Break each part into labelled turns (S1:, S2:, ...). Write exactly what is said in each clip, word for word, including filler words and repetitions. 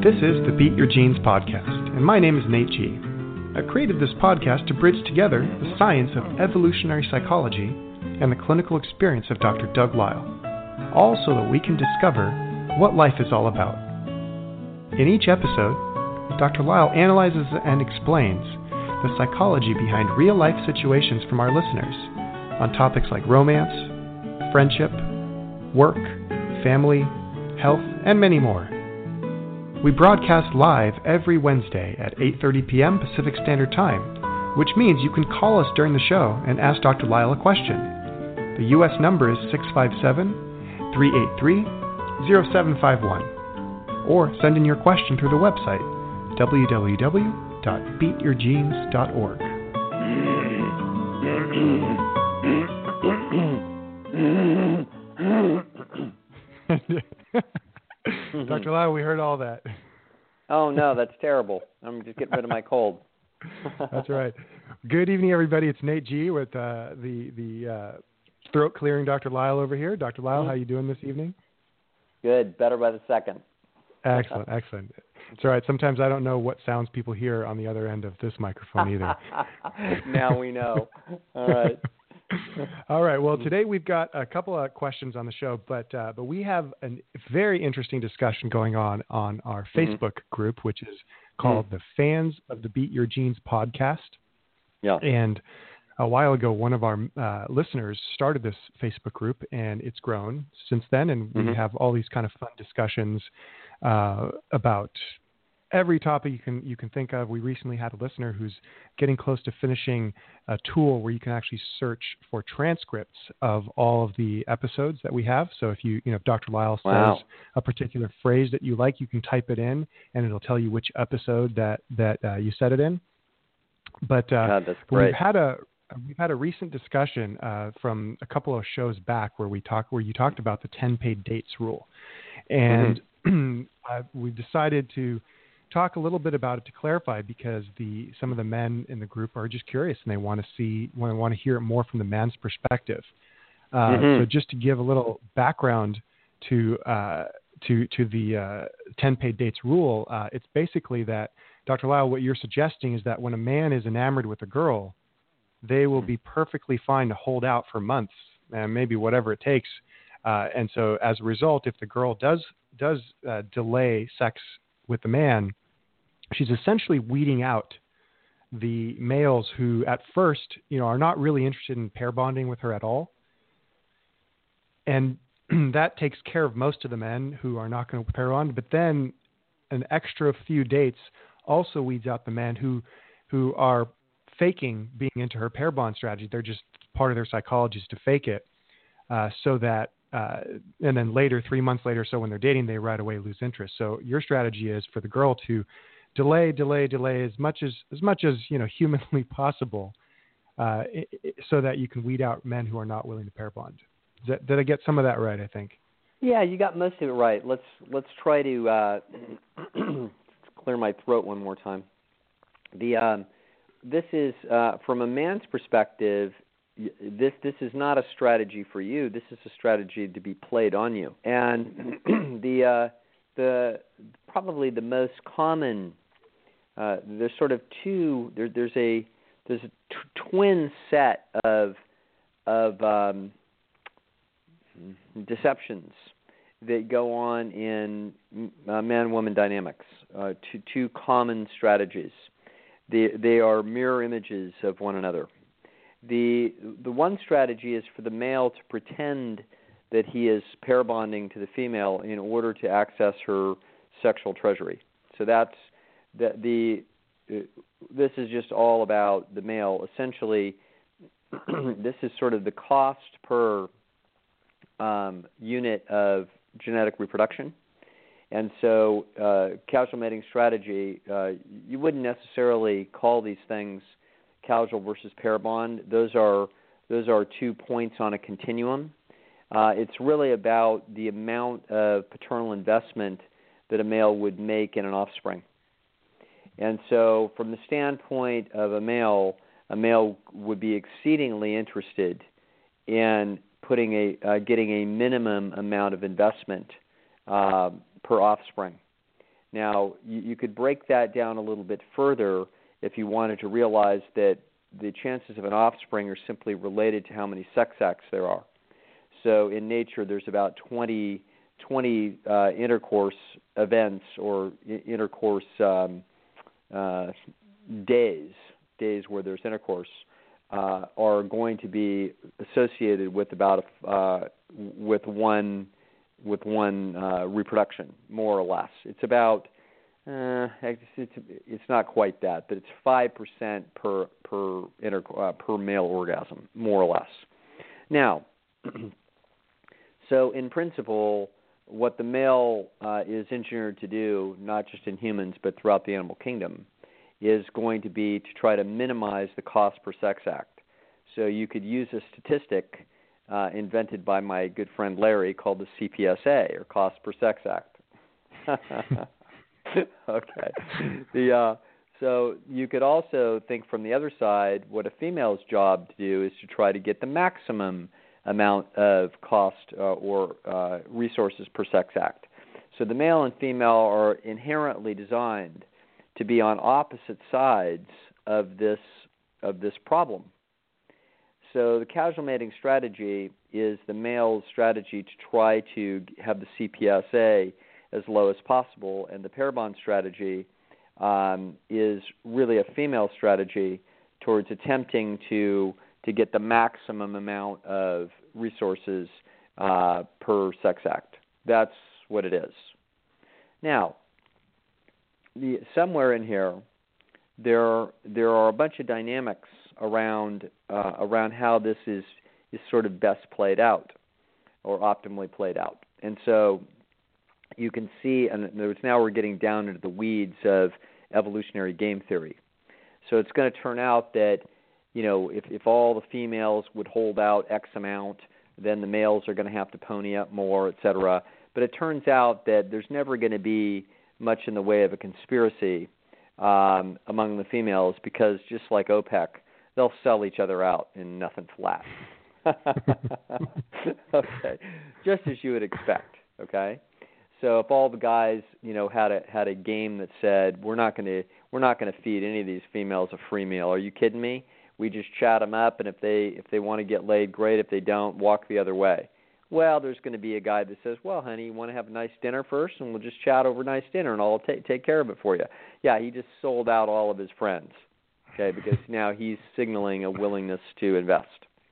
S1: This is the Beat Your Genes podcast, and my name is Nate G. I've created this podcast to bridge together the science of evolutionary psychology and the clinical experience of Doctor Doug Lisle, all so that we can discover what life is all about. In each episode, Doctor Lisle analyzes and explains the psychology behind real-life situations from our listeners on topics like romance, friendship, work, family, health, and many more. We broadcast live every Wednesday at eight thirty p.m. Pacific Standard Time, which means you can call us during the show and ask Doctor Lisle a question. The U S number is six five seven, three eight three, zero seven five one, or send in your question through the website, w w w dot beat your genes dot org. Doctor Lisle, we heard all that.
S2: Oh, no, that's terrible. I'm just getting rid of my cold.
S1: That's right. Good evening, everybody. It's Nate G. with uh, the the uh, throat-clearing Doctor Lisle over here. Doctor Lisle, mm-hmm. How are you doing this evening?
S2: Good. Better by the second.
S1: Excellent, excellent. It's all right. Sometimes I don't know what sounds people hear on the other end of this microphone either.
S2: Now we know. All right.
S1: All right. Well, today we've got a couple of questions on the show, but uh, but we have a very interesting discussion going on on our mm-hmm. Facebook group, which is called mm-hmm. the Fans of the Beat Your Genes podcast.
S2: Yeah.
S1: And a while ago, one of our uh, listeners started this Facebook group, and it's grown since then. And we mm-hmm. have all these kind of fun discussions uh, about every topic you can you can think of. We recently had a listener who's getting close to finishing a tool where you can actually search for transcripts of all of the episodes that we have. So if you, you know, if Doctor Lisle
S2: wow.
S1: says a particular phrase that you like, you can type it in, and it'll tell you which episode that that uh, you said it in. But uh,
S2: God, that's great.
S1: we've had a we've had a recent discussion uh, from a couple of shows back where we talk where you talked about the ten paid dates rule, and mm-hmm. uh, we've decided to talk a little bit about it to clarify, because the some of the men in the group are just curious and they want to see want to want to hear it more from the man's perspective. Uh,
S2: mm-hmm.
S1: So just to give a little background to uh, to to the uh, ten paid dates rule, uh, it's basically that, Doctor Lisle, what you're suggesting is that when a man is enamored with a girl, they will be perfectly fine to hold out for months and maybe whatever it takes. Uh, and so as a result, if the girl does does uh, delay sex with the man, she's essentially weeding out the males who at first, you know, are not really interested in pair bonding with her at all. And that takes care of most of the men who are not going to pair bond. But then an extra few dates also weeds out the men who, who are faking being into her pair bond strategy. They're just part of their psychology is to fake it uh, so that Uh, and then later, three months later, so when they're dating, they right away lose interest. So your strategy is for the girl to delay, delay, delay as much as as much as you know humanly possible, uh, it, it, so that you can weed out men who are not willing to pair bond. Did, that, did I get some of that right? I think.
S2: Yeah, you got most of it right. Let's let's try to uh, clear my throat one more time. The um, this is uh, from a man's perspective. This this is not a strategy for you. This is a strategy to be played on you. And the uh, the probably the most common uh, there's sort of two there, there's a there's a t- twin set of of um, deceptions that go on in uh, man-woman dynamics. Uh, two two common strategies. They they are mirror images of one another. The the one strategy is for the male to pretend that he is pair bonding to the female in order to access her sexual treasury. So that's the, the uh, this is just all about the male. Essentially, this is sort of the cost per um, unit of genetic reproduction. And so uh, casual mating strategy, uh, you wouldn't necessarily call these things casual versus pair bond. Those are those are two points on a continuum. Uh, it's really about the amount of paternal investment that a male would make in an offspring. And so from the standpoint of a male, a male would be exceedingly interested in putting a uh, getting a minimum amount of investment uh, per offspring. Now, you, you could break that down a little bit further if you wanted to realize that the chances of an offspring are simply related to how many sex acts there are. So in nature, there's about twenty, twenty uh, intercourse events or I- intercourse um, uh, days, days where there's intercourse, uh, are going to be associated with about uh, with one with one uh, reproduction, more or less. It's about uh, it's, it's it's not quite that, but it's five percent per per inter, uh, per male orgasm, more or less. Now, so in principle, what the male uh, is engineered to do, not just in humans but throughout the animal kingdom, is going to be to try to minimize the cost per sex act. So you could use a statistic uh, invented by my good friend Larry called the C P S A, or cost per sex act. Okay. The uh, so you could also think from the other side, what a female's job to do is to try to get the maximum amount of cost uh, or uh, resources per sex act. So the male and female are inherently designed to be on opposite sides of this of this problem. So the casual mating strategy is the male's strategy to try to have the C P S A as low as possible, and the pair bond strategy um, is really a female strategy towards attempting to to get the maximum amount of resources uh, per sex act. That's what it is. Now, the, somewhere in here, there there are a bunch of dynamics around uh, around how this is is sort of best played out or optimally played out, and so you can see, and there's now we're getting down into the weeds of evolutionary game theory. So it's going to turn out that, you know, if, if all the females would hold out X amount, then the males are going to have to pony up more, et cetera. But it turns out that there's never going to be much in the way of a conspiracy um, among the females, because just like OPEC, they'll sell each other out in nothing flat. Okay, just as you would expect. Okay. So if all the guys, you know, had a had a game that said we're not going to we're not going to feed any of these females a free meal. Are you kidding me? We just chat them up, and if they if they want to get laid, great. If they don't, walk the other way. Well, there's going to be a guy that says, well, honey, you want to have a nice dinner first, and we'll just chat over a nice dinner, and I'll take take care of it for you. Yeah, he just sold out all of his friends, okay, because now he's signaling a willingness to invest.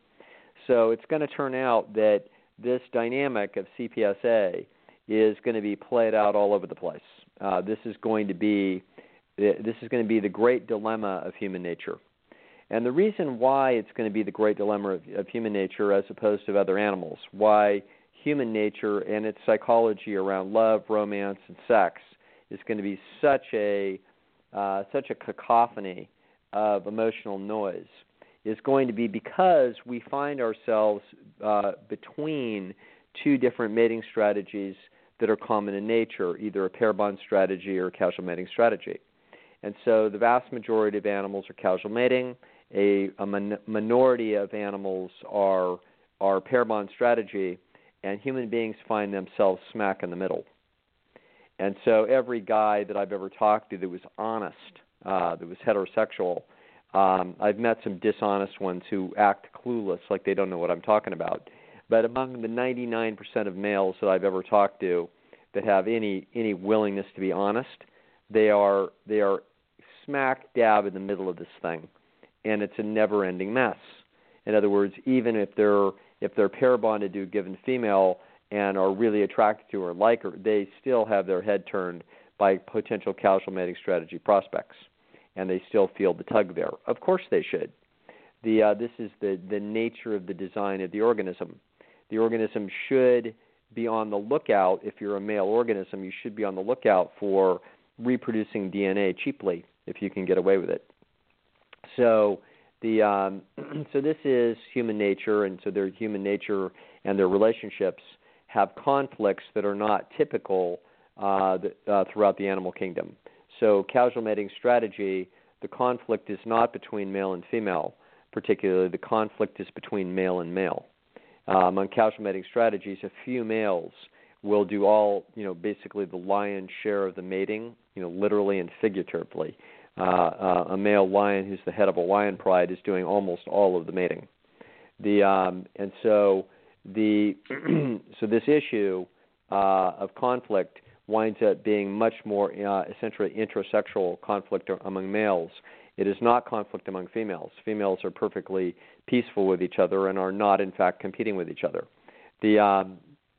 S2: So it's going to turn out that this dynamic of C P S A is going to be played out all over the place. Uh, this is going to be this is going to be the great dilemma of human nature. And the reason why it's going to be the great dilemma of, of human nature as opposed to other animals, why human nature and its psychology around love, romance, and sex is going to be such a uh, such a cacophony of emotional noise, is going to be because we find ourselves uh, between two different mating strategies that are common in nature, either a pair bond strategy or a casual mating strategy. And so the vast majority of animals are casual mating. A, a min- minority of animals are are pair bond strategy, and human beings find themselves smack in the middle. And so every guy that I've ever talked to that was honest, uh, that was heterosexual, um, I've met some dishonest ones who act clueless, like they don't know what I'm talking about. But among the ninety-nine percent of males that I've ever talked to that have any any willingness to be honest, they are they are smack dab in the middle of this thing, and it's a never-ending mess. In other words, even if they're if they're pair bonded to a given female and are really attracted to her, like her, they still have their head turned by potential casual mating strategy prospects, and they still feel the tug there. Of course they should. The uh, this is the the nature of the design of the organism. The organism should be on the lookout. If you're a male organism, you should be on the lookout for reproducing D N A cheaply if you can get away with it. So the um, so this is human nature, and so their human nature and their relationships have conflicts that are not typical uh, the, uh, throughout the animal kingdom. So casual mating strategy, the conflict is not between male and female. Particularly, the conflict is between male and male. Um, on casual mating strategies, a few males will do all, you know, basically the lion's share of the mating, you know, literally and figuratively. Uh, uh, a male lion who's the head of a lion pride is doing almost all of the mating. The um, and so the so this issue uh, of conflict winds up being much more uh, essentially intrasexual conflict among males. It is not conflict among females. Females are perfectly peaceful with each other and are not, in fact, competing with each other. The um,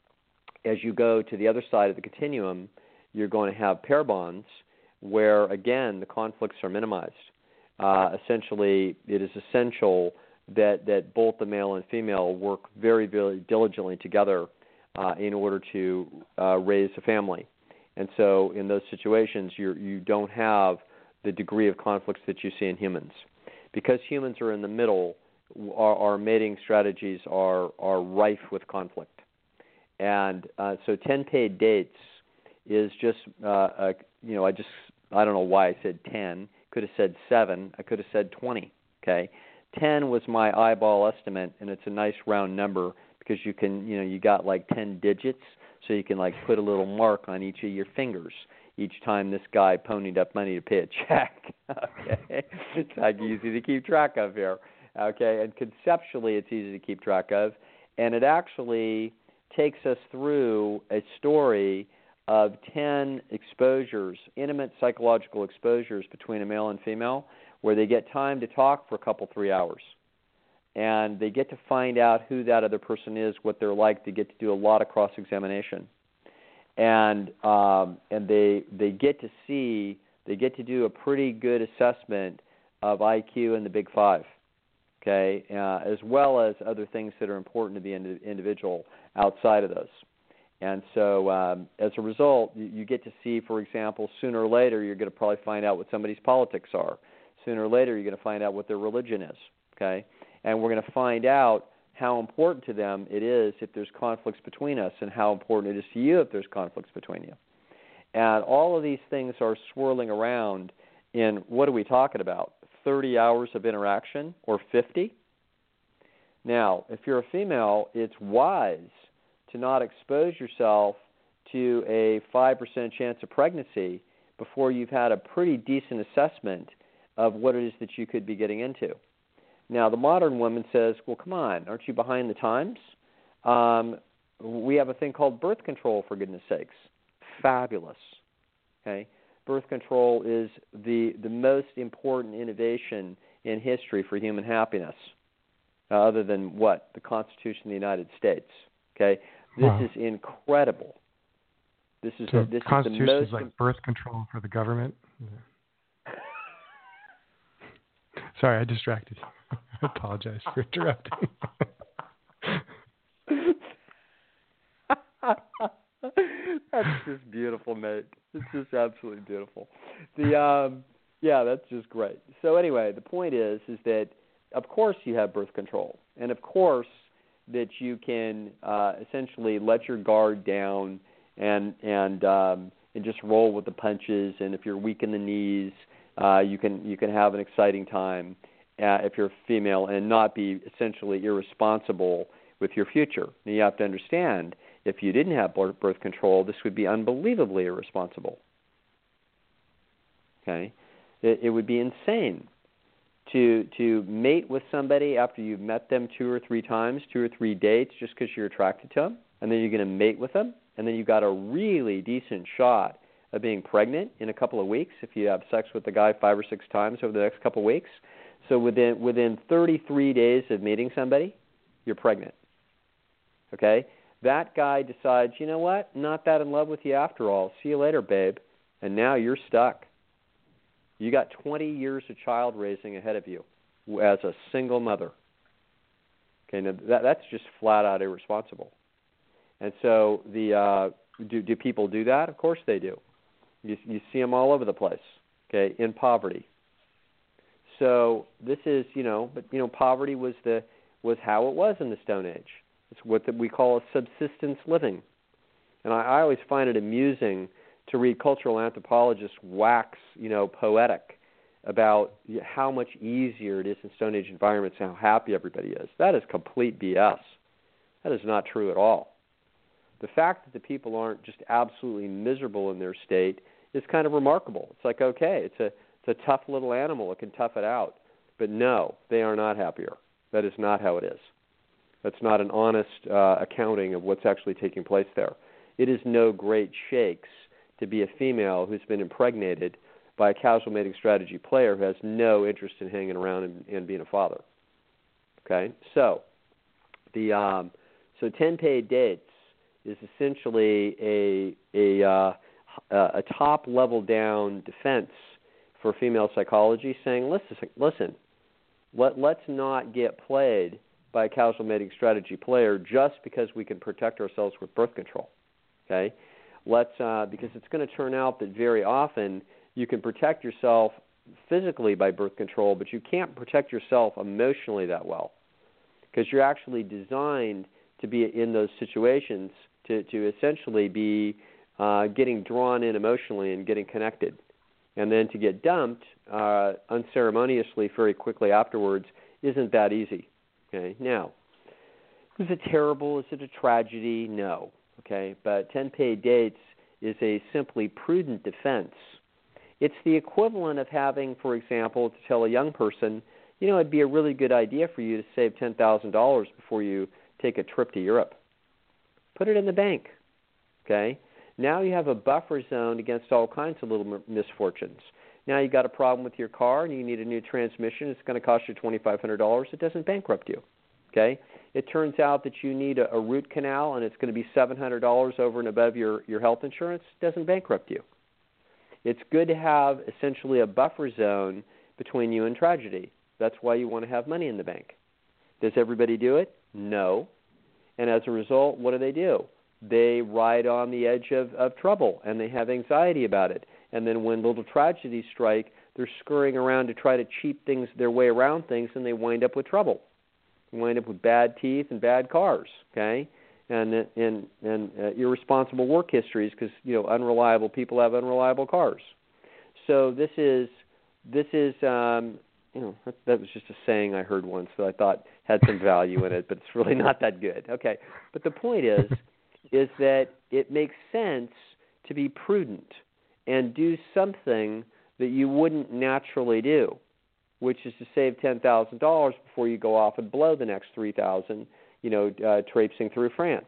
S2: as you go to the other side of the continuum, you're going to have pair bonds where, again, the conflicts are minimized. Uh, essentially, it is essential that, that both the male and female work very, very diligently together uh, in order to uh, raise a family. And so in those situations, you're, you don't have the degree of conflicts that you see in humans. Because humans are in the middle, our, our mating strategies are, are rife with conflict. And uh, so ten paid dates is just, uh, a, you know, I just, I don't know why I said ten. Could have said seven. I could have said twenty, okay? ten was my eyeball estimate, and it's a nice round number because you can, you know, you got like ten digits, so you can like put a little mark on each of your fingers each time this guy ponied up money to pay a check, okay? It's like easy to keep track of here, okay? And conceptually, it's easy to keep track of, and it actually takes us through a story of ten exposures, intimate psychological exposures between a male and female, where they get time to talk for a couple, three hours. And they get to find out who that other person is, what they're like. They get to do a lot of cross-examination. And um, and they they get to see, they get to do a pretty good assessment of I Q and the Big Five, okay, uh, as well as other things that are important to the ind- individual outside of those. And so um, as a result, you, you get to see, for example, sooner or later you're going to probably find out what somebody's politics are. Sooner or later you're going to find out what their religion is, okay? And we're going to find out how important to them it is if there's conflicts between us and how important it is to you if there's conflicts between you. And all of these things are swirling around in, what are we talking about, thirty hours of interaction or fifty? Now, if you're a female, it's wise to not expose yourself to a five percent chance of pregnancy before you've had a pretty decent assessment of what it is that you could be getting into. Now, the modern woman says, well, come on, aren't you behind the times? Um, we have a thing called birth control, for goodness sakes. Fabulous. Okay? Birth control is the, the most important innovation in history for human happiness, uh, other than what? The Constitution of the United States. Okay? This
S1: wow.
S2: is incredible. This is
S1: so
S2: a, this
S1: Constitution
S2: is the most
S1: is like birth control for the government? Yeah. Sorry, I distracted you. I apologize for interrupting.
S2: That's just beautiful, mate. It's just absolutely beautiful. The um, yeah, that's just great. So anyway, the point is, is that of course you have birth control, and of course that you can uh, essentially let your guard down and and um, and just roll with the punches. And if you're weak in the knees, uh, you can you can have an exciting time. Uh, if you're female, and not be essentially irresponsible with your future. Now, you have to understand, if you didn't have birth control, this would be unbelievably irresponsible. Okay? It, it would be insane to to mate with somebody after you've met them two or three times, two or three dates, just because you're attracted to them, and then you're going to mate with them, and then you've got a really decent shot of being pregnant in a couple of weeks if you have sex with the guy five or six times over the next couple of weeks. So within within thirty-three days of meeting somebody, you're pregnant. Okay? That guy decides, you know what, not that in love with you after all. See you later, babe. And now you're stuck. You got twenty years of child raising ahead of you as a single mother. Okay, now that, that's just flat out irresponsible. And so the uh, do do people do that? Of course they do. You you see them all over the place. Okay, in poverty. So this is, you know, but you know, poverty was the was how it was in the Stone Age. It's what the, we call a subsistence living, and I, I always find it amusing to read cultural anthropologists wax, you know, poetic about how much easier it is in Stone Age environments and how happy everybody is. That is complete B S. That is not true at all. The fact that the people aren't just absolutely miserable in their state is kind of remarkable. It's like, okay, it's a it's a tough little animal. It can tough it out. But no, they are not happier. That is not how it is. That's not an honest uh, accounting of what's actually taking place there. It is no great shakes to be a female who's been impregnated by a casual mating strategy player who has no interest in hanging around and, and being a father. Okay, so the um, so ten paid dates is essentially a a uh, a top level down defense for female psychology, saying, listen, listen, let let's not get played by a casual mating strategy player just because we can protect ourselves with birth control. Okay, let's uh, because it's going to turn out that very often you can protect yourself physically by birth control, but you can't protect yourself emotionally that well because you're actually designed to be in those situations to, to essentially be uh, getting drawn in emotionally and getting connected. And then to get dumped uh, unceremoniously very quickly afterwards isn't that easy. Okay, now, is it terrible? Is it a tragedy? No. Okay, but ten paid dates is a simply prudent defense. It's the equivalent of having, for example, to tell a young person, you know, it'd be a really good idea for you to save ten thousand dollars before you take a trip to Europe. Put it in the bank. Okay, now you have a buffer zone against all kinds of little misfortunes. Now you got a problem with your car and you need a new transmission. It's going to cost you twenty-five hundred dollars. It doesn't bankrupt you. Okay, it turns out that you need a, a root canal and it's going to be seven hundred dollars over and above your, your health insurance. It doesn't bankrupt you. It's good to have essentially a buffer zone between you and tragedy. That's why you want to have money in the bank. Does everybody do it? No. And as a result, what do they do? They ride on the edge of, of trouble, and they have anxiety about it. And then when little tragedies strike, they're scurrying around to try to cheat things their way around things, and they wind up with trouble. They wind up with bad teeth and bad cars, okay, and and and uh, irresponsible work histories because you know unreliable people have unreliable cars. So this is this is um, you know that, that was just a saying I heard once that I thought had some value in it, but it's really not that good. Okay, but the point is. is that it makes sense to be prudent and do something that you wouldn't naturally do, which is to save ten thousand dollars before you go off and blow the next three thousand dollars, you know, uh, traipsing through France.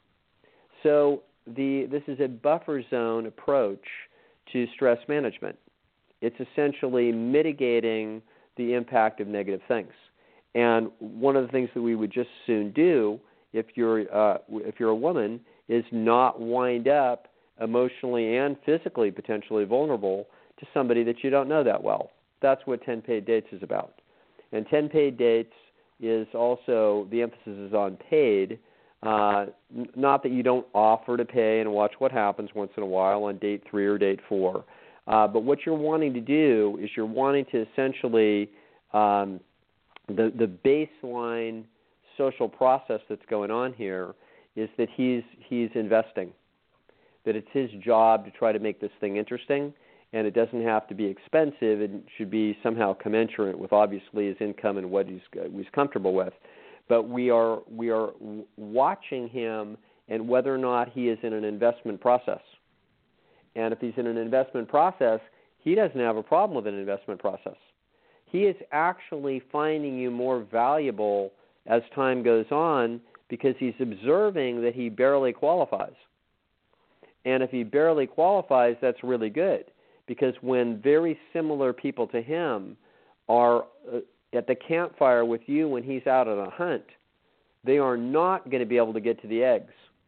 S2: So the this is a buffer zone approach to stress management. It's essentially mitigating the impact of negative things. And one of the things that we would just soon do if you're uh, if you're a woman, is not wind up emotionally and physically potentially vulnerable to somebody that you don't know that well. That's what ten paid dates is about. And ten paid dates is also, the emphasis is on paid, uh, n- not that you don't offer to pay and watch what happens once in a while on date three or date four. Uh, but what you're wanting to do is you're wanting to essentially, um, the, the baseline social process that's going on here is that he's he's investing, that it's his job to try to make this thing interesting, and it doesn't have to be expensive. It should be somehow commensurate with obviously his income and what he's he's comfortable with. But we are we are watching him and whether or not he is in an investment process. And if he's in an investment process, he doesn't have a problem with an investment process. He is actually finding you more valuable as time goes on because he's observing that he barely qualifies. And if he barely qualifies, that's really good because when very similar people to him are at the campfire with you when he's out on a hunt, they are not going to be able to get to the eggs.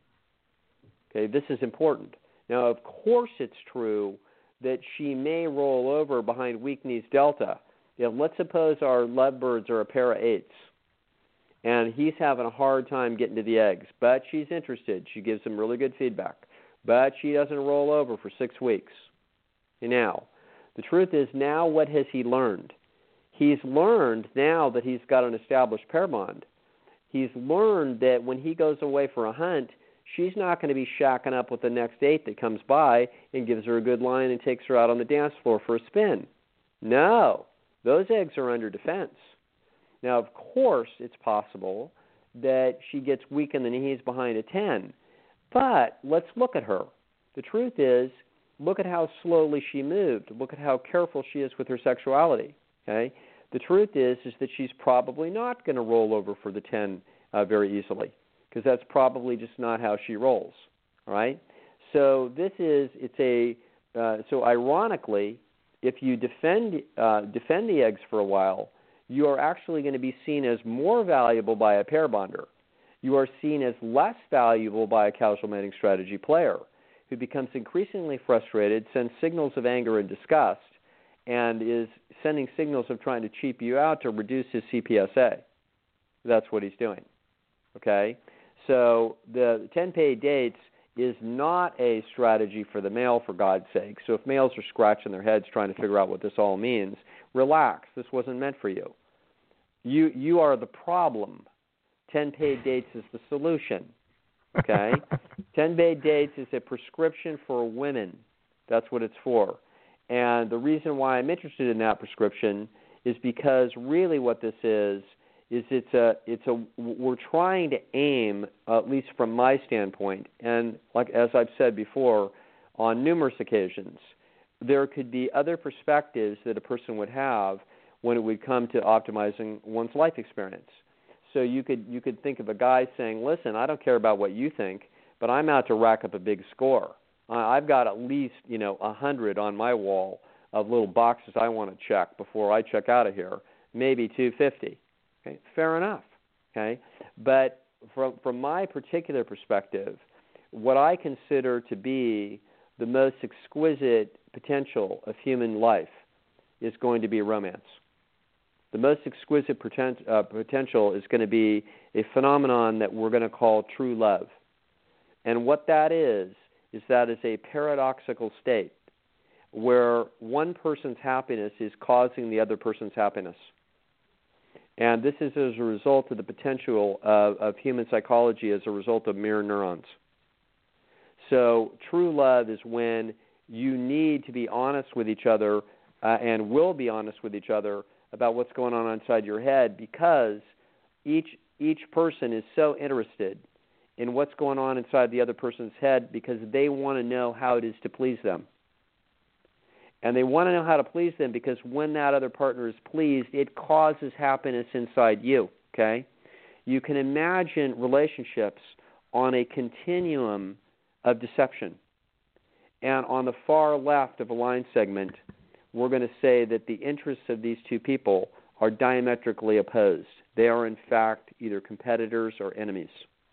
S2: Okay, this is important. Now, of course it's true that she may roll over behind weak-knees delta. You know, let's suppose our lovebirds are a pair of eights, and he's having a hard time getting to the eggs, but she's interested. She gives him really good feedback, but she doesn't roll over for six weeks. And now, the truth is, now what has he learned? He's learned now that he's got an established pair bond. He's learned that when he goes away for a hunt, she's not going to be shacking up with the next eight that comes by and gives her a good line and takes her out on the dance floor for a spin. No, those eggs are under defense. Now, of course, it's possible that she gets weak in the knees behind a ten, But let's look at her. The truth is, look at how slowly she moved. Look at how careful she is with her sexuality. Okay? The truth is, is that she's probably not going to roll over for the ten uh, very easily, because that's probably just not how she rolls. All right? So this is, it's a, uh, so ironically, if you defend uh, defend the eggs for a while, you are actually going to be seen as more valuable by a pair bonder. You are seen as less valuable by a casual mating strategy player, who becomes increasingly frustrated, sends signals of anger and disgust, and is sending signals of trying to cheap you out to reduce his C P S A. That's what he's doing. Okay? So the ten paid dates is not a strategy for the male, for God's sake. So if males are scratching their heads trying to figure out what this all means, relax. This wasn't meant for you. You you are the problem. ten paid dates is the solution. Okay? ten paid dates is a prescription for women. That's what it's for. And the reason why I'm interested in that prescription is because really what this is is it's a it's a we're trying to aim, at least from my standpoint, and like as I've said before on numerous occasions, there could be other perspectives that a person would have when it would come to optimizing one's life experience. So you could you could think of a guy saying, "Listen, I don't care about what you think, but I'm out to rack up a big score. Uh, I've got at least you know a hundred on my wall of little boxes I want to check before I check out of here. Maybe two fifty." Okay, fair enough. Okay, but from from my particular perspective, what I consider to be the most exquisite potential of human life is going to be romance. The most exquisite potent, uh, potential is going to be a phenomenon that we're going to call true love. And what that is, is that is a paradoxical state where one person's happiness is causing the other person's happiness. And this is as a result of the potential of, of human psychology as a result of mirror neurons. So true love is when you need to be honest with each other uh, and will be honest with each other about what's going on inside your head, because each each person is so interested in what's going on inside the other person's head because they want to know how it is to please them. And they want to know how to please them because when that other partner is pleased, it causes happiness inside you, okay? You can imagine relationships on a continuum of deception. And on the far left of a line segment, we're going to say that the interests of these two people are diametrically opposed. They are, in fact, either competitors or enemies.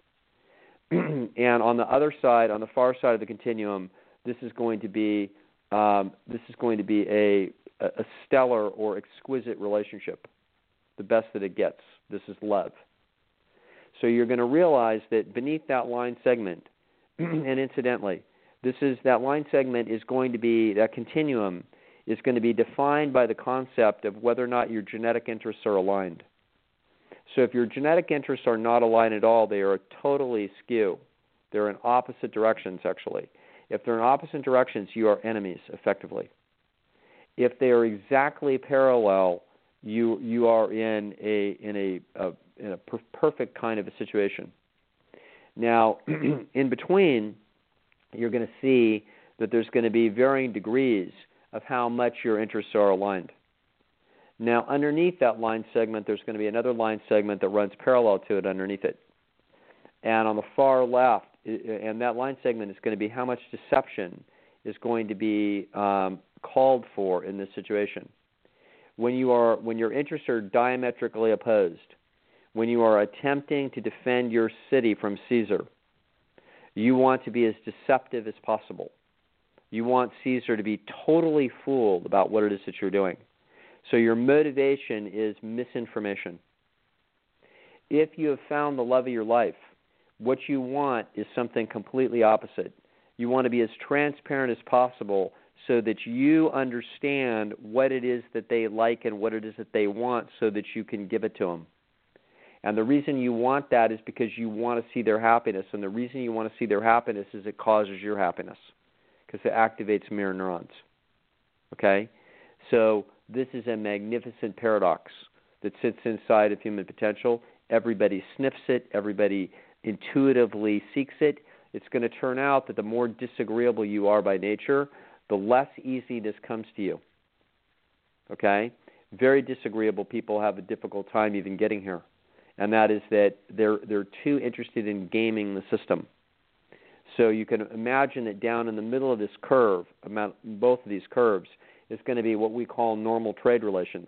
S2: And on the other side, on the far side of the continuum, this is going to be um, this is going to be a, a stellar or exquisite relationship, the best that it gets. This is love. So you're going to realize that beneath that line segment, and incidentally, this is that line segment is going to be, that continuum is going to be defined by the concept of whether or not your genetic interests are aligned. So if your genetic interests are not aligned at all, they are totally skew. They're in opposite directions, actually. If they're in opposite directions, you are enemies, effectively. If they are exactly parallel, you you are in a in a, a in a per- perfect kind of a situation. Now, in between, you're going to see that there's going to be varying degrees of how much your interests are aligned. Now, underneath that line segment, there's going to be another line segment that runs parallel to it underneath it. And on the far left, and that line segment is going to be how much deception is going to be um, called for in this situation. When you are, when your interests are diametrically opposed, when you are attempting to defend your city from Caesar, you want to be as deceptive as possible. You want Caesar to be totally fooled about what it is that you're doing. So your motivation is misinformation. If you have found the love of your life, what you want is something completely opposite. You want to be as transparent as possible so that you understand what it is that they like and what it is that they want so that you can give it to them. And the reason you want that is because you want to see their happiness. And the reason you want to see their happiness is it causes your happiness because it activates mirror neurons. Okay? So this is a magnificent paradox that sits inside of human potential. Everybody sniffs it. Everybody intuitively seeks it. it's going to turn out that the more disagreeable you are by nature, the less easy this comes to you. Okay? Very disagreeable people have a difficult time even getting here. And that is that they're they're too interested in gaming the system. So you can imagine that down in the middle of this curve, both of these curves, is going to be what we call normal trade relations.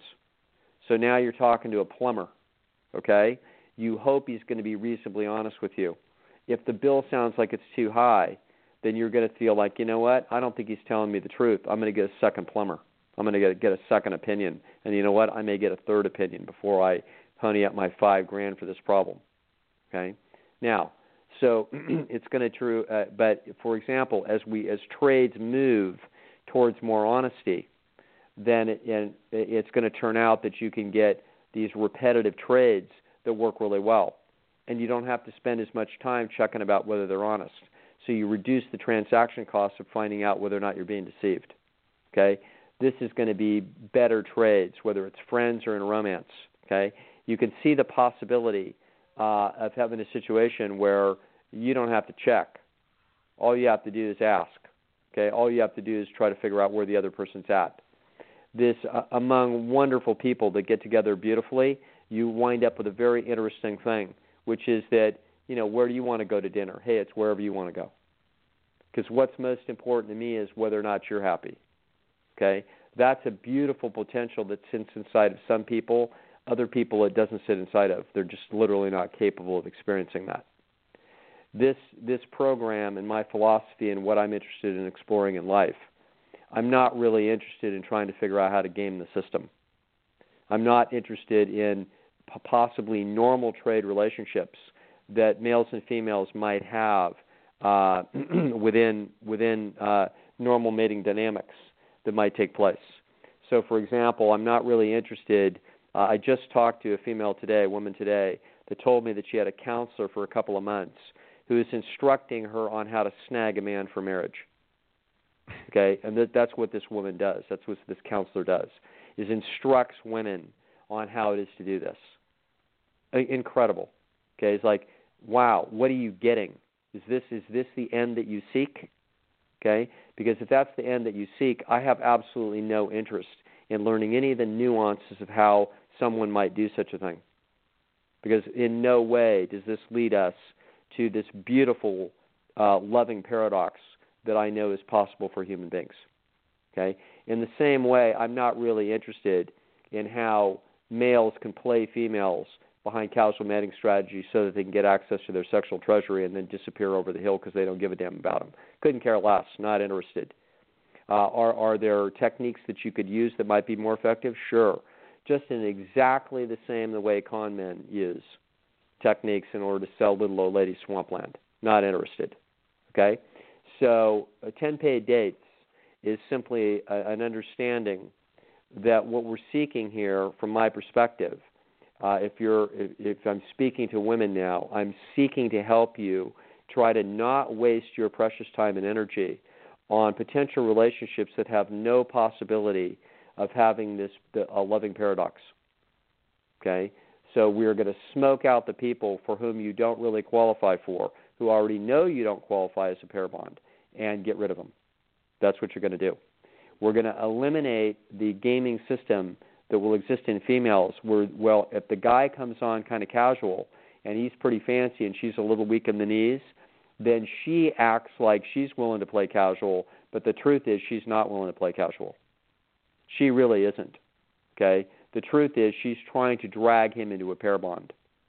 S2: So now you're talking to a plumber, okay? You hope he's going to be reasonably honest with you. If the bill sounds like it's too high, then you're going to feel like, you know what, I don't think he's telling me the truth. I'm going to get a second plumber. I'm going to get, get a second opinion. And you know what, I may get a third opinion before I pony up my five grand for this problem, okay? Now, so it's going to true, uh, but for example, as we as trades move towards more honesty, then it, and it's going to turn out that you can get these repetitive trades that work really well, and you don't have to spend as much time checking about whether they're honest. So you reduce the transaction costs of finding out whether or not you're being deceived. Okay, this is going to be better trades, whether it's friends or in romance. Okay, you can see the possibility uh, of having a situation where you don't have to check. All you have to do is ask. Okay, all you have to do is try to figure out where the other person's at. This uh, among wonderful people that get together beautifully, you wind up with a very interesting thing, which is that, you know, where do you want to go to dinner? Hey, it's wherever you want to go. Because what's most important to me is whether or not you're happy. Okay, that's a beautiful potential that sits inside of some people. Other people it doesn't sit inside of. They're just literally not capable of experiencing that. This this program and my philosophy and what I'm interested in exploring in life, I'm not really interested in trying to figure out how to game the system. I'm not interested in p- possibly normal trade relationships that males and females might have uh, within within uh, normal mating dynamics that might take place. So, for example, I'm not really interested. Uh, I just talked to a female today, a woman today, that told me that she had a counselor for a couple of months who is instructing her on how to snag a man for marriage. Okay, and that, that's what this woman does. That's what this counselor does, is instructs women on how it is to do this. Incredible. Okay, it's like, wow, what are you getting? Is this is this the end that you seek? Okay, because if that's the end that you seek, I have absolutely no interest in learning any of the nuances of how someone might do such a thing. Because in no way does this lead us to this beautiful, uh, loving paradox that I know is possible for human beings. Okay? In the same way, I'm not really interested in how males can play females behind casual mating strategies so that they can get access to their sexual treasury and then disappear over the hill because they don't give a damn about them. Couldn't care less, not interested. Uh, are, are there techniques that you could use that might be more effective? Sure. Just in exactly the same the way con men use techniques in order to sell little old lady swampland. Not interested. Okay? So uh, ten paid dates is simply a, an understanding that what we're seeking here, from my perspective, uh, if you're if, if I'm speaking to women now, I'm seeking to help you try to not waste your precious time and energy on potential relationships that have no possibility of having this a loving paradox. Okay? So we're going to smoke out the people for whom you don't really qualify for, who already know you don't qualify as a pair bond, and get rid of them. That's what you're going to do. We're going to eliminate the gaming system that will exist in females where, well, if the guy comes on kind of casual and he's pretty fancy and she's a little weak in the knees, then she acts like she's willing to play casual, but the truth is she's not willing to play casual. She really isn't, okay? The truth is she's trying to drag him into a pair bond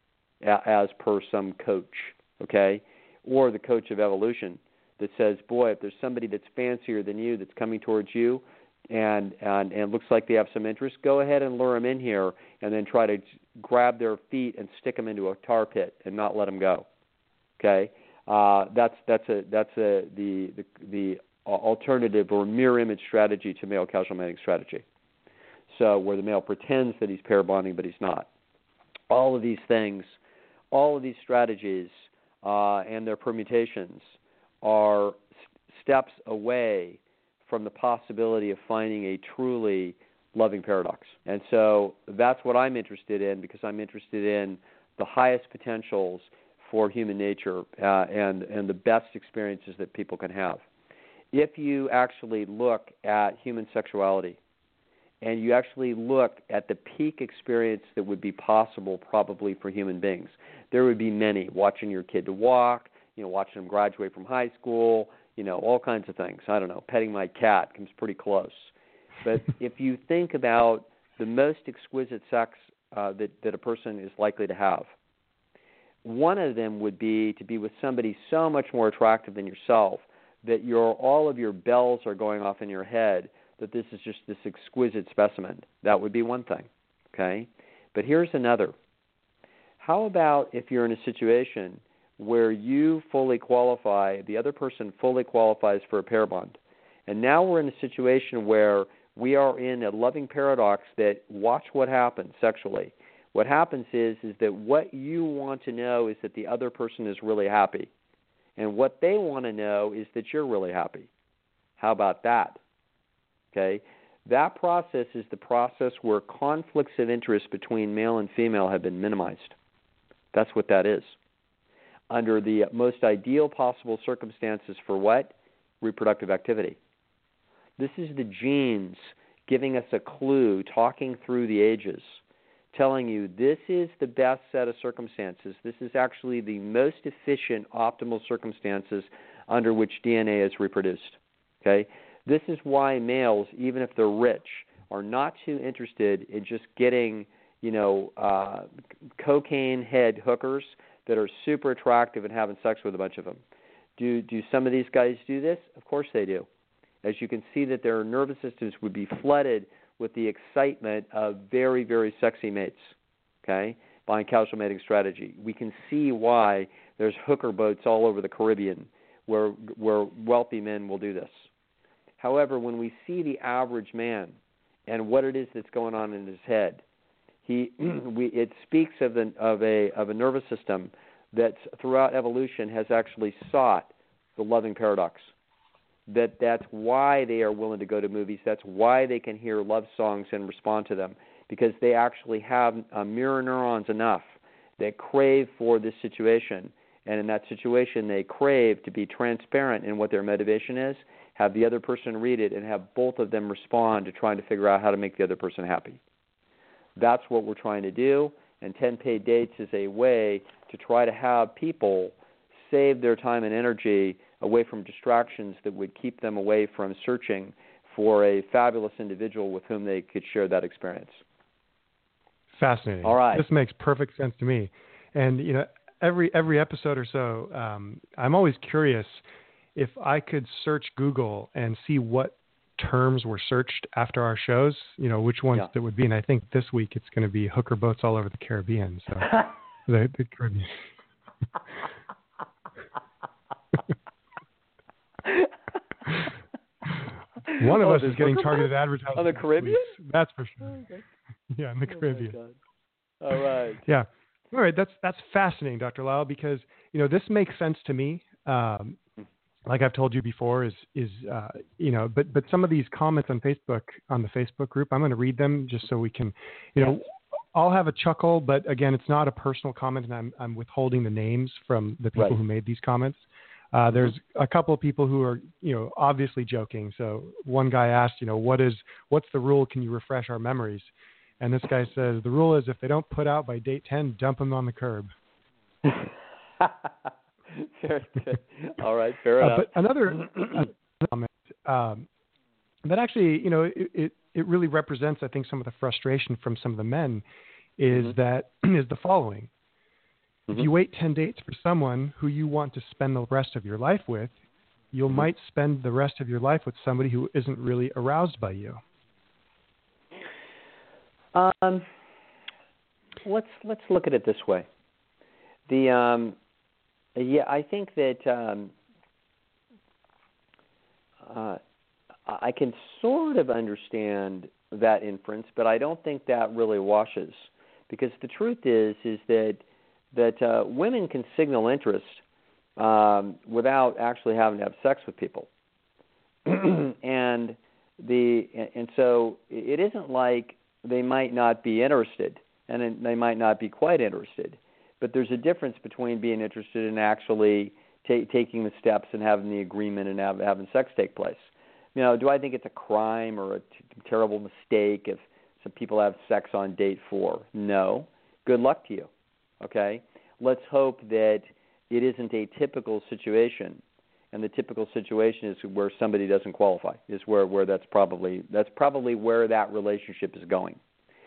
S2: as per some coach, okay? Or the coach of evolution that says, boy, if there's somebody that's fancier than you that's coming towards you and, and, and looks like they have some interest, go ahead and lure them in here and then try to grab their feet and stick them into a tar pit and not let them go, okay? Uh, that's that's a that's a the, the the alternative or mirror image strategy to male casual mating strategy. So where the male pretends that he's pair bonding, but he's not. All of these things, all of these strategies uh, and their permutations are st- steps away from the possibility of finding a truly loving paradox. And so that's what I'm interested in, because I'm interested in the highest potentials for human nature uh, and, and the best experiences that people can have. If you actually look at human sexuality and you actually look at the peak experience that would be possible probably for human beings, there would be many. Watching your kid to walk, you know, watching them graduate from high school, you know, all kinds of things. I don't know, petting my cat comes pretty close. But if you think about the most exquisite sex uh, that, that a person is likely to have, one of them would be to be with somebody so much more attractive than yourself that your all of your bells are going off in your head, that this is just this exquisite specimen. That would be one thing, okay? But here's another. How about if you're in a situation where you fully qualify, the other person fully qualifies for a pair bond, and now we're in a situation where we are in a loving paradox that, watch what happens sexually. What happens is, is that what you want to know is that the other person is really happy. And what they want to know is that you're really happy. How about that? Okay? That process is the process where conflicts of interest between male and female have been minimized. That's what that is. Under the most ideal possible circumstances for what? Reproductive activity. This is the genes giving us a clue, talking through the ages, telling you this is the best set of circumstances. This is actually the most efficient, optimal circumstances under which D N A is reproduced. Okay? This is why males, even if they're rich, are not too interested in just getting, you know, uh, cocaine head hookers that are super attractive and having sex with a bunch of them. Do do some of these guys do this? Of course they do. As you can see, that their nervous systems would be flooded with the excitement of very, very sexy mates, okay, by casual mating strategy. We can see why there's hooker boats all over the Caribbean where where wealthy men will do this. However, when we see the average man and what it is that's going on in his head, he we it speaks of an of a of a nervous system that throughout evolution has actually sought the loving paradox. That that's why they are willing to go to movies. That's why they can hear love songs and respond to them, because they actually have uh, mirror neurons enough that crave for this situation. And in that situation, they crave to be transparent in what their motivation is, have the other person read it, and have both of them respond to trying to figure out how to make the other person happy. That's what we're trying to do, and ten paid dates is a way to try to have people save their time and energy away from distractions that would keep them away from searching for a fabulous individual with whom they could share that experience.
S1: Fascinating.
S2: All right.
S1: This makes perfect sense to me. And, you know, every every episode or so, um, I'm always curious if I could search Google and see what terms were searched after our shows, you know, which ones yeah. that would be. And I think this week it's going to be hooker boats all over the Caribbean. So the, the Caribbean. One of
S2: oh,
S1: us is getting targeted advertising.
S2: On the Caribbean?
S1: Police. That's for sure.
S2: Oh, okay.
S1: Yeah, in the
S2: oh
S1: Caribbean.
S2: All right.
S1: Yeah. All right. That's that's fascinating, Doctor Lisle, because you know this makes sense to me. Um, like I've told you before, is is uh, you know, but but some of these comments on Facebook on the Facebook group, I'm going to read them just so we can, you know, I'll have a chuckle, but again, it's not a personal comment, and I'm I'm withholding the names from the people
S2: right.
S1: who made these comments. Uh, there's a couple of people who are, you know, obviously joking. So one guy asked, you know, what is, what's the rule? Can you refresh our memories? And this guy says, the rule is if they don't put out by date ten, dump them on the curb.
S2: Very good. All right, fair
S1: uh,
S2: enough.
S1: But another comment um, that actually, you know, it, it, it really represents, I think, some of the frustration from some of the men is mm-hmm. that is the following. If you wait ten dates for someone who you want to spend the rest of your life with, you mm-hmm. might spend the rest of your life with somebody who isn't really aroused by you.
S2: Um, let's let's look at it this way. The um, yeah, I think that um, uh, I can sort of understand that inference, but I don't think that really washes, because the truth is is that. that uh, women can signal interest um, without actually having to have sex with people, and the and so it isn't like they might not be interested, and they might not be quite interested, but there's a difference between being interested and actually ta- taking the steps and having the agreement and have, having sex take place. You know, do I think it's a crime or a t- terrible mistake if some people have sex on date four? No. Good luck to you, okay? Let's hope that it isn't a typical situation, and the typical situation is where somebody doesn't qualify, is where, where that's probably that's probably where that relationship is going.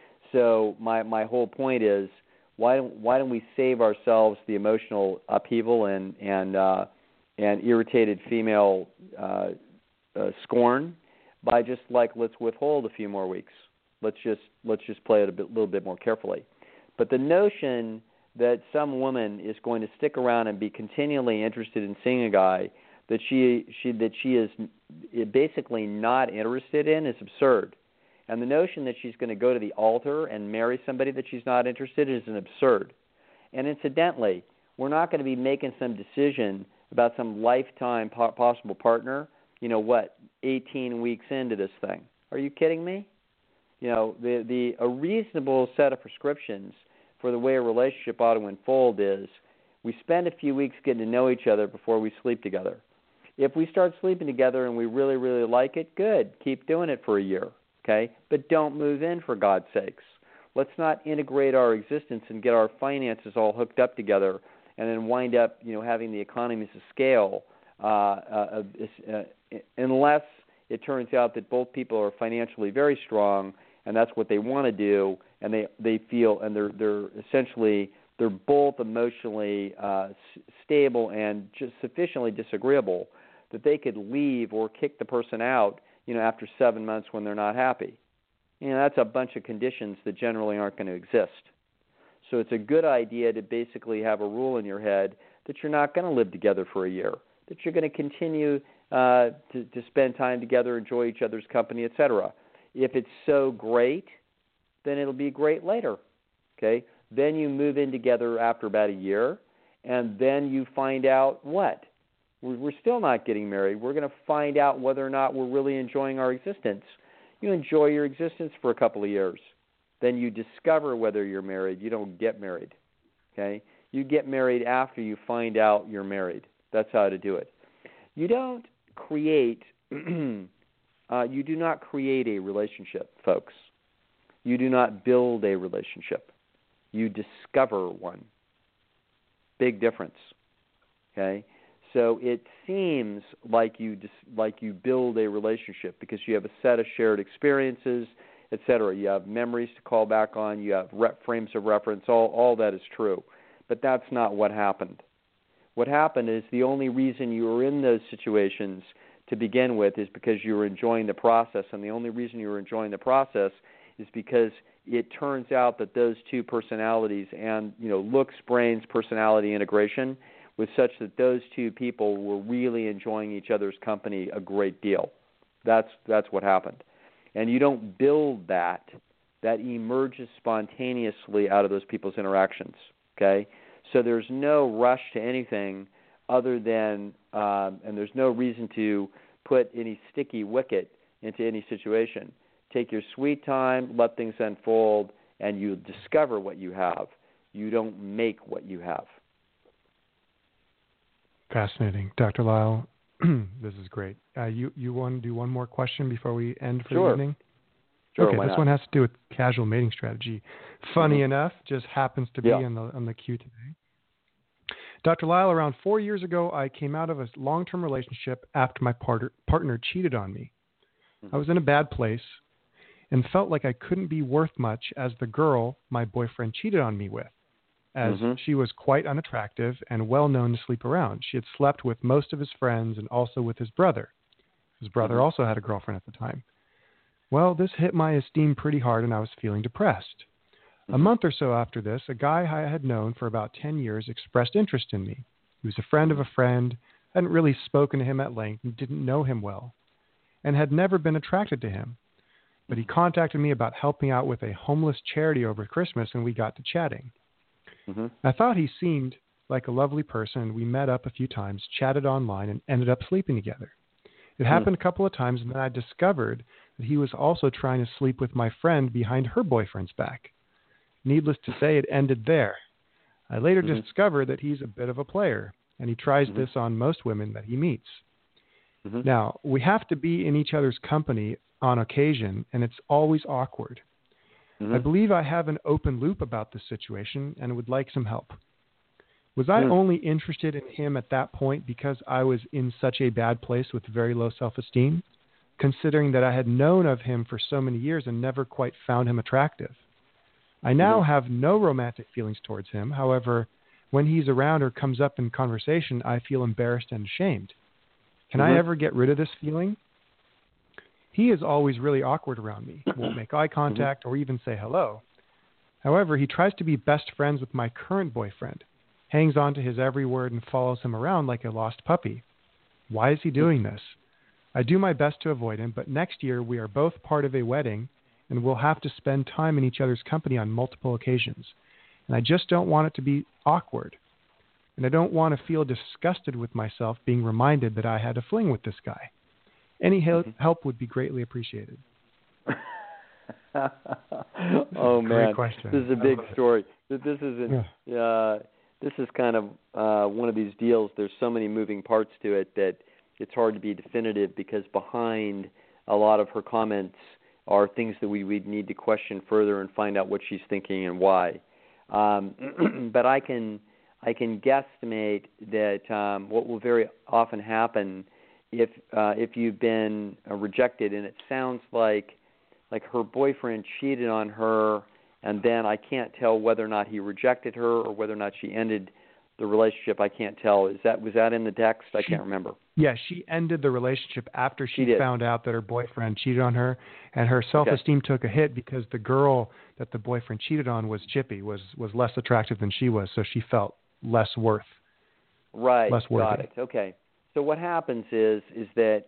S2: So my, my whole point is, why don't why don't we save ourselves the emotional upheaval and and uh, and irritated female uh, uh, scorn by just like let's withhold a few more weeks. Let's just let's just play it a bit, little bit more carefully. But the notion that some woman is going to stick around and be continually interested in seeing a guy that she she that she is basically not interested in is absurd. And the notion that she's going to go to the altar and marry somebody that she's not interested in is an absurd. And incidentally, we're not going to be making some decision about some lifetime po- possible partner, you know, what, eighteen weeks into this thing. Are you kidding me? You know, the, the a reasonable set of prescriptions for the way a relationship ought to unfold is we spend a few weeks getting to know each other before we sleep together. If we start sleeping together and we really, really like it, good. Keep doing it for a year. Okay, but don't move in, for God's sakes. Let's not integrate our existence and get our finances all hooked up together and then wind up, you know, having the economies of scale uh, uh, uh, unless it turns out that both people are financially very strong and that's what they want to do, and they, they feel and they're they're essentially they're both emotionally uh, stable and just sufficiently disagreeable that they could leave or kick the person out, you know, after seven months when they're not happy. You know, that's a bunch of conditions that generally aren't going to exist. So it's a good idea to basically have a rule in your head that you're not going to live together for a year, that you're going to continue uh, to, to spend time together, enjoy each other's company, et cetera. If it's so great, then it'll be great later, okay? Then you move in together after about a year, and then you find out what? We're still not getting married. We're going to find out whether or not we're really enjoying our existence. You enjoy your existence for a couple of years. Then you discover whether you're married. You don't get married, okay? You get married after you find out you're married. That's how to do it. You don't create, uh, you do not create a relationship, folks. You do not build a relationship. You discover one. Big difference, okay? So it seems like you just, like you build a relationship because you have a set of shared experiences, et cetera. You have memories to call back on. You have rep frames of reference. All, all that is true. But that's not what happened. What happened is the only reason you were in those situations to begin with is because you were enjoying the process, and the only reason you were enjoying the process is because it turns out that those two personalities and, you know, looks, brains, personality integration was such that those two people were really enjoying each other's company a great deal. That's that's what happened. And you don't build that. That emerges spontaneously out of those people's interactions, okay? So there's no rush to anything other than, um, and there's no reason to put any sticky wicket into any situation. Take your sweet time, let things unfold, and you discover what you have. You don't make what you have.
S1: Fascinating. Doctor Lisle, this is great. Uh, you, you want to do one more question before we end for
S2: sure.
S1: the evening?
S2: Sure,
S1: okay,
S2: why
S1: this
S2: not?
S1: one has to do with casual mating strategy. Funny
S2: mm-hmm.
S1: enough, just happens to be
S2: yeah.
S1: on the on the queue today. Doctor Lisle, around four years ago, I came out of a long-term relationship after my partner, partner cheated on me. Mm-hmm. I was in a bad place and felt like I couldn't be worth much as the girl my boyfriend cheated on me with, as
S2: mm-hmm.
S1: she was quite unattractive and well known to sleep around. She had slept with most of his friends and also with his brother. His brother mm-hmm. also had a girlfriend at the time. Well, this hit my esteem pretty hard and I was feeling depressed. Mm-hmm. A month or so after this, a guy I had known for about ten years expressed interest in me. He was a friend of a friend, hadn't really spoken to him at length and didn't know him well, and had never been attracted to him. But he contacted me about helping out with a homeless charity over Christmas, and we got to chatting. Mm-hmm. I thought he seemed like a lovely person, and we met up a few times, chatted online, and ended up sleeping together. It mm-hmm. happened a couple of times, and then I discovered that he was also trying to sleep with my friend behind her boyfriend's back. Needless to say, it ended there. I later
S2: Mm-hmm.
S1: discover that he's a bit of a player, and he tries
S2: Mm-hmm.
S1: this on most women that he meets.
S2: Mm-hmm.
S1: Now, we have to be in each other's company on occasion, and it's always awkward.
S2: Mm-hmm.
S1: I believe I have an open loop about this situation and would like some help. Was I
S2: Mm.
S1: only interested in him at that point because I was in such a bad place with very low self-esteem, considering that I had known of him for so many years and never quite found him attractive? I now
S2: Mm-hmm.
S1: have no romantic feelings towards him. However, when he's around or comes up in conversation, I feel embarrassed and ashamed. Can
S2: Mm-hmm.
S1: I ever get rid of this feeling? He is always really awkward around me, won't make eye contact or even say hello. However, he tries to be best friends with my current boyfriend, hangs on to his every word and follows him around like a lost puppy. Why is he doing this? I do my best to avoid him, but next year we are both part of a wedding and we'll have to spend time in each other's company on multiple occasions. And I just don't want it to be awkward. And I don't want to feel disgusted with myself being reminded that I had a fling with this guy. Any help, help would be greatly appreciated.
S2: Oh,
S1: Great
S2: man.
S1: question.
S2: This is a
S1: I
S2: big
S1: love it.
S2: story. This this is a, uh, this is kind of uh, one of these deals. There's so many moving parts to it that it's hard to be definitive, because behind a lot of her comments are things that we would need to question further and find out what she's thinking and why. Um, but I can I can guesstimate that um, what will very often happen if uh, if you've been uh, rejected, and it sounds like like her boyfriend cheated on her, and then I can't tell whether or not he rejected her or whether or not she ended the relationship. I can't tell. Is that was that in the text? I
S1: She-
S2: can't remember.
S1: Yeah, she ended the relationship after she,
S2: She did.
S1: found out that her boyfriend cheated on her, and her self-esteem took a hit because the girl that the boyfriend cheated on was chippy, was was less attractive than she was, so she felt less worth.
S2: Right.
S1: Less worthy.
S2: Got it. Okay. So what happens is is that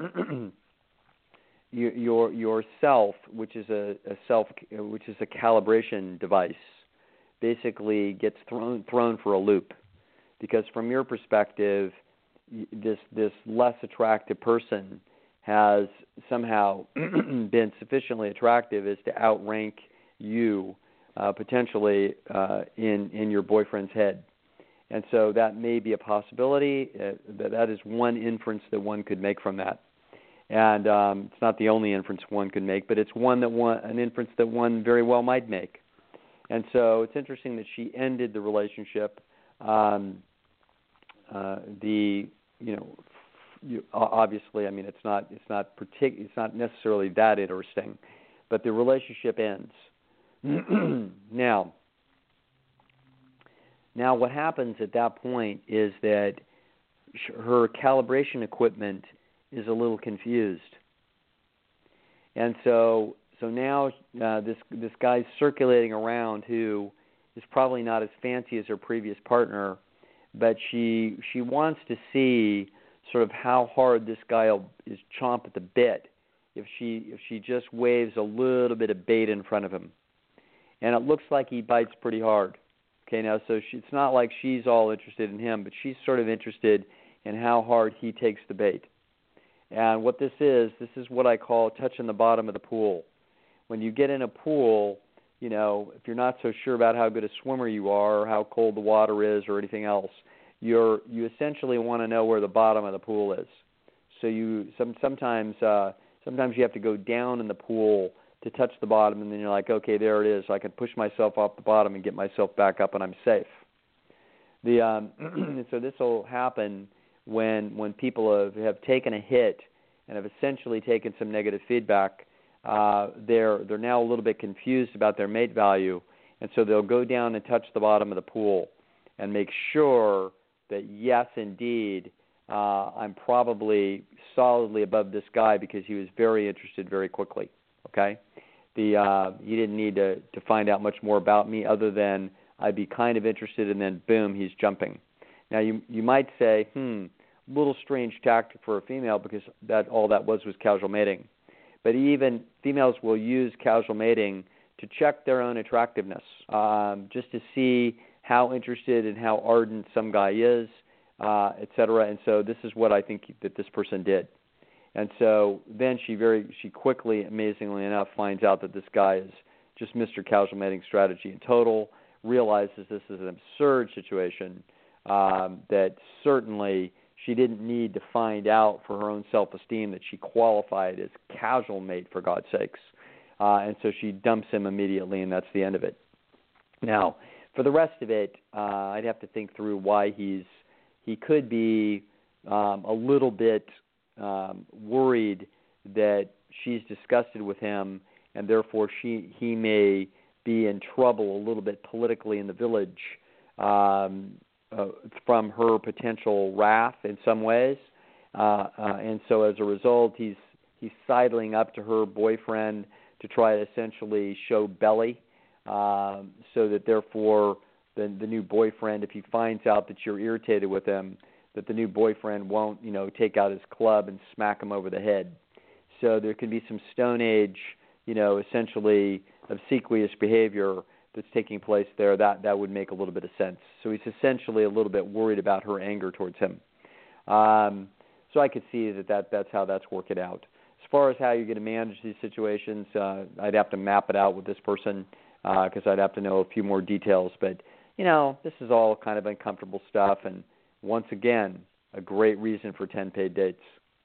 S2: your your yourself, which is a, a self, which is a calibration device, basically gets thrown thrown for a loop, because from your perspective, this this less attractive person has somehow been sufficiently attractive as to outrank you uh, potentially uh, in in your boyfriend's head. And so that may be a possibility. Uh, that, that is one inference that one could make from that. And um, it's not the only inference one could make, but it's one that one an inference that one very well might make. And so it's interesting that she ended the relationship. Um, uh, the you know you, obviously, I mean, it's not it's not partic- it's not necessarily that interesting, but the relationship ends. now. Now, what happens at that point is that her calibration equipment is a little confused, and so so now uh, this this guy's circulating around who is probably not as fancy as her previous partner, but she she wants to see sort of how hard this guy is chomp at the bit if she if she just waves a little bit of bait in front of him, and it looks like he bites pretty hard. Okay, now, so she, it's not like she's all interested in him, but she's sort of interested in how hard he takes the bait. And what this is, this is what I call touching the bottom of the pool. When you get in a pool, you know, if you're not so sure about how good a swimmer you are or how cold the water is or anything else, you're you essentially want to know where the bottom of the pool is. So you some sometimes uh, sometimes you have to go down in the pool to touch the bottom, and then you're like, okay, there it is. So I can push myself off the bottom and get myself back up, and I'm safe. The um, so this will happen when when people have, have taken a hit and have essentially taken some negative feedback. Uh, they're they're now a little bit confused about their mate value, and so they'll go down and touch the bottom of the pool and make sure that yes, indeed, uh, I'm probably solidly above this guy because he was very interested very quickly. Okay, the uh, he didn't need to, to find out much more about me other than I'd be kind of interested, and then boom, he's jumping. Now you you might say, hmm, little strange tactic for a female because that all that was was casual mating. But even females will use casual mating to check their own attractiveness, um, just to see how interested and how ardent some guy is, uh, et cetera. And so this is what I think that this person did. And so then she very she quickly, amazingly enough, finds out that this guy is just Mister Casual Mating Strategy in total, realizes this is an absurd situation, um, that certainly she didn't need to find out for her own self-esteem that she qualified as casual mate, for God's sakes. Uh, and so she dumps him immediately, and that's the end of it. Now, for the rest of it, uh, I'd have to think through why he's he could be um, a little bit um, worried that she's disgusted with him, and therefore she he may be in trouble a little bit politically in the village um, uh, from her potential wrath in some ways. Uh, uh, and so as a result, he's he's sidling up to her boyfriend to try to essentially show belly, um, so that therefore the, the new boyfriend, if he finds out that you're irritated with him, that the new boyfriend won't, you know, take out his club and smack him over the head. So there can be some Stone Age, you know, essentially obsequious behavior that's taking place there. That that would make a little bit of sense. So he's essentially a little bit worried about her anger towards him. Um, so I could see that, that that's how that's working out. As far as how you're going to manage these situations, uh, I'd have to map it out with this person because uh, I'd have to know a few more details. But, you know, this is all kind of uncomfortable stuff. And once again, a great reason for ten paid dates.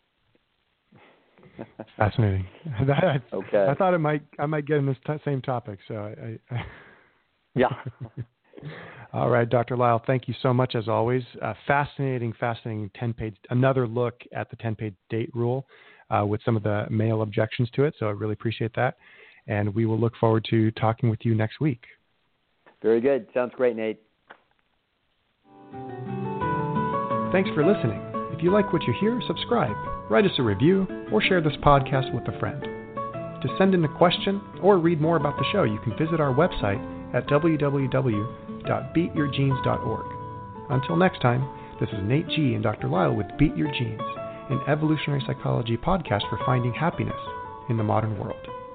S1: Fascinating. I,
S2: okay.
S1: I thought it might I might get in this t- same topic. So I. I
S2: yeah.
S1: All right, Doctor Lisle, thank you so much as always. Uh, fascinating, fascinating ten paid. Another look at the ten paid date rule uh, with some of the male objections to it. So I really appreciate that, and we will look forward to talking with you next week.
S2: Very good. Sounds great, Nate.
S1: Thanks for listening. If you like what you hear, subscribe, write us a review, or share this podcast with a friend. To send in a question or read more about the show, you can visit our website at w w w dot beat your genes dot org. Until next time, this is Nate G. and Doctor Lisle with Beat Your Genes, an evolutionary psychology podcast for finding happiness in the modern world.